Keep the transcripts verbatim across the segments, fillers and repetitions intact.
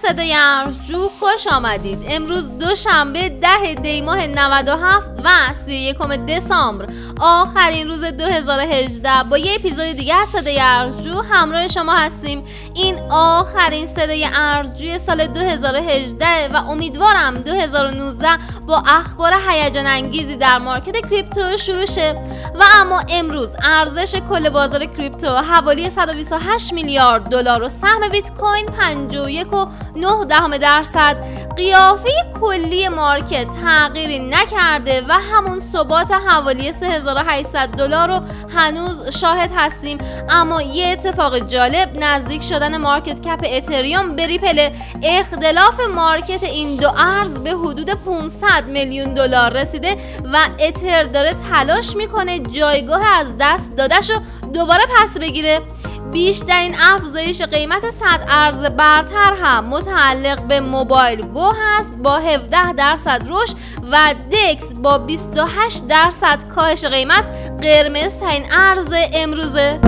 صدای ارزجو خوش آمدید. امروز دوشنبه ده دی ماه نود و هفت و سی و یکم دسامبر، آخرین روز دو هزار و هجده، با یه اپیزود دیگه از صدای ارزجو همراه شما هستیم. این آخرین صدای ارزجوی سال دو هزار و هجده و امیدوارم دو هزار و نوزده با اخبار هیجان انگیزی در مارکت کریپتو شروع شه. و اما امروز ارزش کل بازار کریپتو حوالی صد و بیست و هشت میلیارد دلار و سهم بیت کوین پنجاه و یک و نه دهم درصد. قیافه کلی مارکت تغییری نکرده و همون ثبات حوالی سه هزار و هشتصد دلار رو هنوز شاهد هستیم. اما یه اتفاق جالب، نزدیک شدن مارکت کپ اتریوم به ریپل. اختلاف مارکت این دو ارز به حدود پانصد میلیون دلار رسیده و اتر داره تلاش میکنه جایگاه از دست دادش رو دوباره پس بگیره. بیشترین افزایش قیمت صد ارز برتر هم متعلق به موبایل گو هست با هفده درصد رشد و دکس با بیست و هشت درصد کاهش قیمت. قرمز ترین ارز امروزه.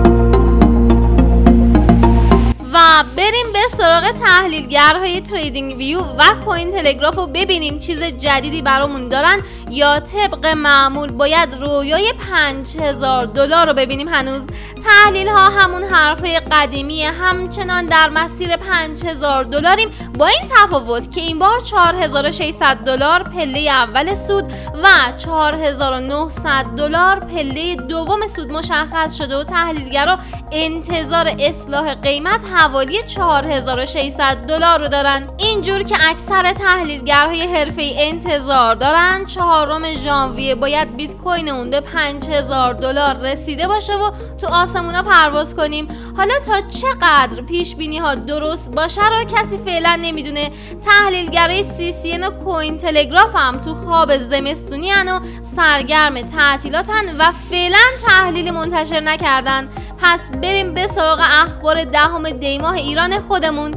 و بریم به سراغ تحلیلگرهای تریدینگ ویو و کوین تلگراف رو ببینیم چیز جدیدی برامون دارن یا طبق معمول باید رویای پنج هزار دلار رو ببینیم. هنوز تحلیل ها همون حرفای قدیمی، همچنان در مسیر پنج هزار دلاریم، با این تفاوت که این بار چهار هزار و ششصد دلار پله اول سود و چهار هزار و نهصد دلار پله دوم سود مشخص شده و تحلیلگرها انتظار اصلاح قیمت حوالی چهار هزار و ششصد دلار رو دارن. اینجور که اکثر تحلیلگرهای حرفه‌ای انتظار دارن چهارم ژانویه باید بیت کوین اون به پنج هزار دلار رسیده باشه و تو آسمونا پرواز کنیم. حالا تا چقدر پیش بینی ها درست باشه رو کسی فعلا نمیدونه. تحلیلگرای سی سی ان و کوین تلگراف هم تو خواب زمستونی ان و سرگرم تعطیلاتن و فعلا تحلیل منتشر نکردن. پس بریم به سراغ اخبار دهم دی ماه ایران خودمون.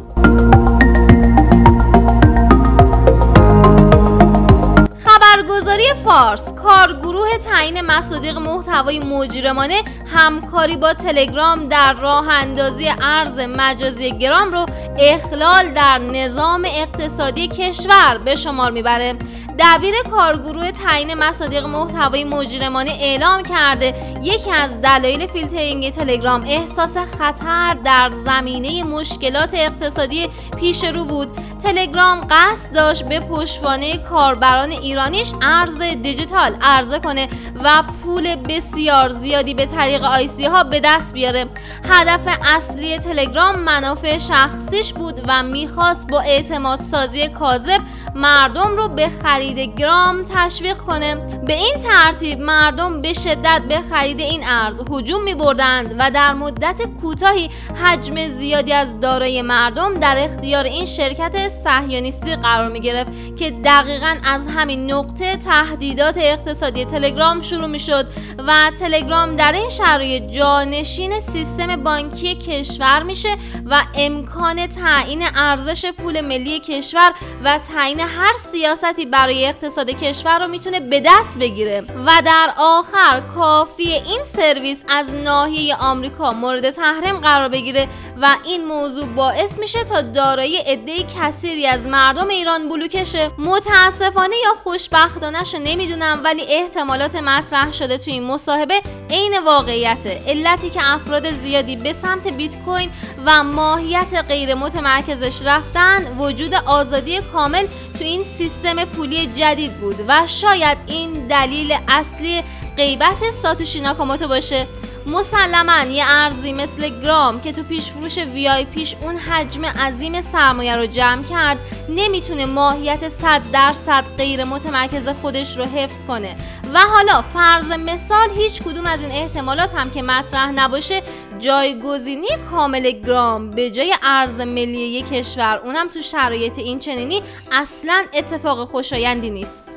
خبرگزاری فارس، کارگروه تعیین مصادیق محتوای مجرمانه همکاری با تلگرام در راه اندازی ارز مجازی گرام رو اخلال در نظام اقتصادی کشور به شمار میبره. دبیر کارگروه تعیین مصادیق محتوای مجرمانه اعلام کرده یکی از دلایل فیلترینگ تلگرام احساس خطر در زمینه مشکلات اقتصادی پیش رو بود. تلگرام قصد داشت به پشتوانه کاربران ایرانیش ارز دیجیتال عرضه کنه و پول بسیار زیادی به طریق آی سی ها به دست بیاره. هدف اصلی تلگرام منافع شخصیش بود و میخواست با اعتماد سازی کاذب مردم رو به خرید گرام تشویق کنه. به این ترتیب مردم به شدت به خرید این ارز هجوم می‌بردند و در مدت کوتاهی حجم زیادی از دارایی مردم در اختیار این شرکت صهیونیستی قرار می‌گرفت که دقیقاً از همین نقطه تهدیدات اقتصادی تلگرام شروع می‌شد و تلگرام در این شرایط جانشین سیستم بانکی کشور میشه و امکان تعیین ارزش پول ملی کشور و تعیین هر سیاستی برای اقتصاد کشور رو میتونه به دست بگیره و در آخر کافی این سرویس از ناحیه آمریکا مورد تحریم قرار بگیره و این موضوع باعث میشه تا دارایی عده‌ای کثیری از مردم ایران بلوکه شه. متاسفانه یا خوشبختانه شو نمیدونم، ولی احتمالات مطرح شده توی این مصاحبه عین واقعیته. علتی که افراد زیادی به سمت بیت کوین و ماهیت غیر متمرکزش رفتن وجود آزادی کامل تو این سیستم پولی جدید بود و شاید این دلیل اصلی غیبت ساتوشی ناکاموتو باشه. مسلماً یه ارزی مثل گرام که تو پیش فروش وی آی پیش اون حجم عظیم سرمایه رو جمع کرد نمیتونه ماهیت صد درصد غیر متمرکز خودش رو حفظ کنه و حالا فرض مثال هیچ کدوم از این احتمالات هم که مطرح نباشه، جایگزینی کامل گرام به جای ارز ملی یک کشور، اونم تو شرایط این چنینی، اصلاً اتفاق خوشایندی نیست.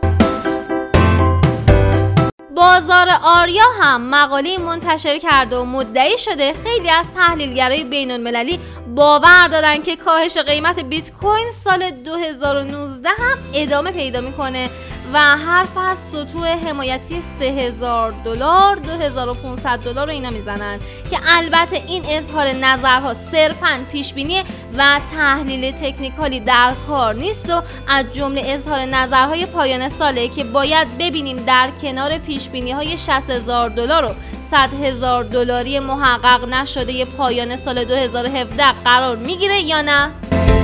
بازار آریا هم مقاله منتشر کرده و مدعی شده خیلی از تحلیلگرای بین‌المللی باور دارن که کاهش قیمت بیت کوین سال دو هزار و نوزده هم ادامه پیدا میکنه و حرف از سطوح حمایتی سه هزار دلار، دو هزار و پانصد دلار رو اینا میزنن که البته این اظهار نظرها صرفاً پیشبینی و تحلیل تکنیکالی در کار نیست و از جمله اظهار نظرهای پایان ساله که باید ببینیم در کنار پیشبینی‌های شصت هزار دلار و صد هزار دلاری محقق نشده پایان سال دو هزار و هفده قرار میگیره یا نه.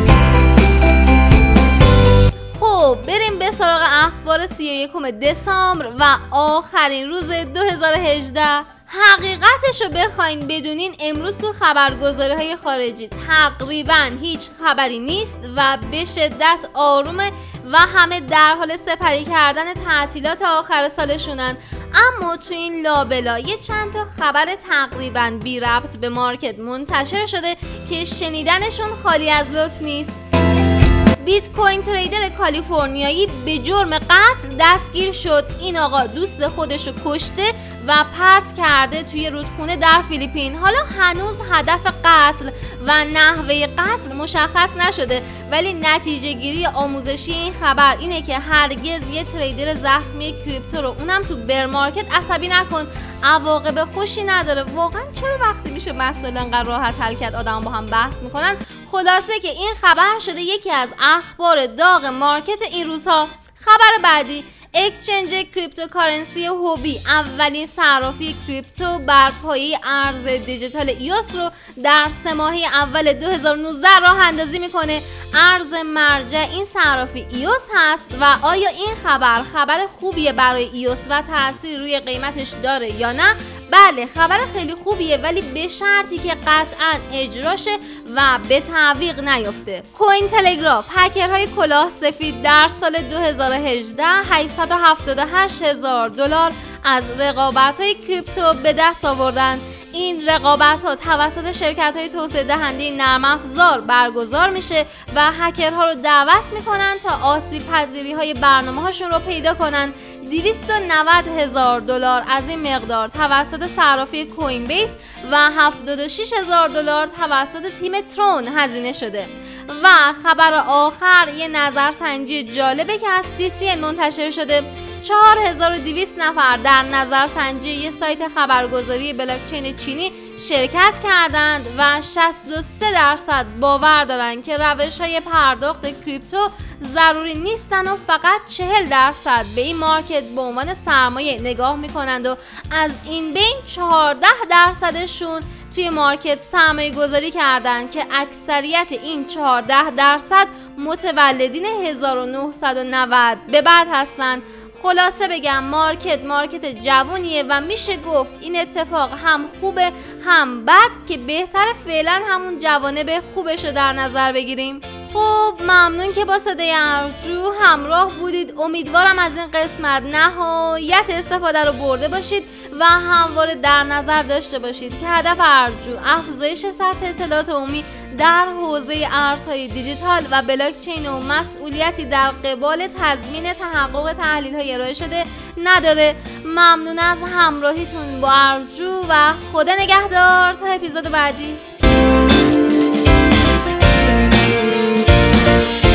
خب بریم به سراغ اخبار سی و یکم دسامبر و آخرین روز دو هزار و هجده. حقیقتش رو بخواین بدونین امروز تو خبرگزاری های خارجی تقریبا هیچ خبری نیست و به شدت آرومه و همه در حال سپری کردن تعطیلات آخر سالشونن. اما تو این لابلا یه چند تا خبر تقریبا بی ربط به مارکت منتشر شده که شنیدنشون خالی از لطف نیست. بیت کوین تریدر کالیفرنیایی به جرم قتل دستگیر شد. این آقا دوست خودشو کشته و پرت کرده توی رودخونه در فیلیپین. حالا هنوز هدف قتل و نحوه قتل مشخص نشده، ولی نتیجه گیری آموزشی این خبر اینه که هرگز یه تریدر زخمی کریپتو رو اونم تو بر مارکت عصبی نکن، عواقب خوشی نداره. واقعا چرا وقتی میشه مسائل انقدر راحت حل کرد آدم با هم بحث میکنن؟ خلاصه که این خبر شده یکی از اخبار داغ مارکت این روزها. خبر بعدی، اکسچنج کریپتوکارنسی هوبی اولین صرافی کریپتو بر پایه ارز دیجیتال ایوس رو در سه ماهه اول دو هزار و نوزده راه اندازی میکنه. ارز مرجع این صرافی ایوس هست و آیا این خبر خبر خوبیه برای ایوس و تأثیر روی قیمتش داره یا نه؟ بله خبر خیلی خوبیه، ولی به شرطی که قطعا اجراشه و به تعویق نیفته. کوین تلگراف، هکرهای کلاه سفید در سال دو هزار و هجده هشتصد و هفتاد و هشت هزار دلار از رقابت‌های کریپتو به دست آوردن. این رقابت‌ها توسط شرکت‌های توسعه دهنده نرم افزار برگزار میشه و هکرها رو دعوت میکنن تا آسیب پذیری‌های برنامه‌هاشون رو پیدا کنن. دویست و نود هزار دلار از این مقدار توسط صرافی کوین بیس و هفتاد و شش هزار دلار توسط تیم ترون هزینه شده. و خبر آخر یه نظرسنجی جالبه که از سی سی ان منتشر شده. چهار هزار و دویست نفر در نظرسنجی یه سایت خبرگزاری بلاکچین چینی شرکت کردند و شصت و سه درصد باور دارن که روش‌های پرداخت کریپتو ضروری نیستن و فقط چهل درصد به این مارکت به عنوان سرمایه نگاه میکنند و از این بین چهارده درصدشون توی مارکت سرمایه گذاری کردن که اکثریت این چهارده درصد متولدین هزار و نهصد و نود به بعد هستن. خلاصه بگم مارکت مارکت جوونیه و میشه گفت این اتفاق هم خوبه هم بد که بهتر فعلا همون جوانب خوبش رو در نظر بگیریم. خب ممنون که با صدای ارجو همراه بودید. امیدوارم از این قسمت نهایت استفاده رو برده باشید و همواره در نظر داشته باشید که هدف ارجو افزایش سطح اطلاعات عمومی در حوزه ارزهای دیجیتال و بلاکچین و مسئولیتی در قبال تضمین تحقق تحلیل‌های ارائه شده نداره. ممنون از همراهیتون با ارجو و خدا نگهدار تا اپیزود بعدی.